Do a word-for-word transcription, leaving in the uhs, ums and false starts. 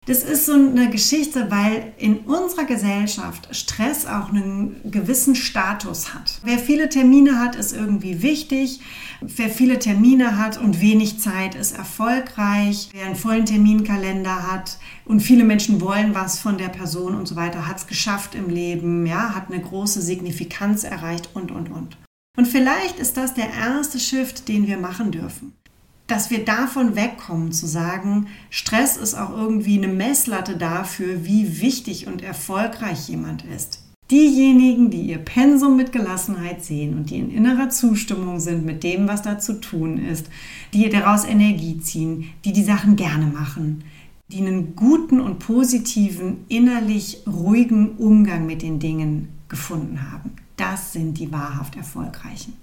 Das ist so eine Geschichte, weil in unserer Gesellschaft Stress auch einen gewissen Status hat. Wer viele Termine hat, ist irgendwie wichtig. Wer viele Termine hat und wenig Zeit, ist erfolgreich. Wer einen vollen Terminkalender hat und viele Menschen wollen was von der Person und so weiter, hat es geschafft im Leben, ja, hat eine große Signifikanz erreicht und, und, und. Und vielleicht ist das der erste Shift, den wir machen dürfen. Dass wir davon wegkommen, zu sagen, Stress ist auch irgendwie eine Messlatte dafür, wie wichtig und erfolgreich jemand ist. Diejenigen, die ihr Pensum mit Gelassenheit sehen und die in innerer Zustimmung sind mit dem, was da zu tun ist, die daraus Energie ziehen, die die Sachen gerne machen, die einen guten und positiven, innerlich ruhigen Umgang mit den Dingen gefunden haben. Das sind die wahrhaft Erfolgreichen.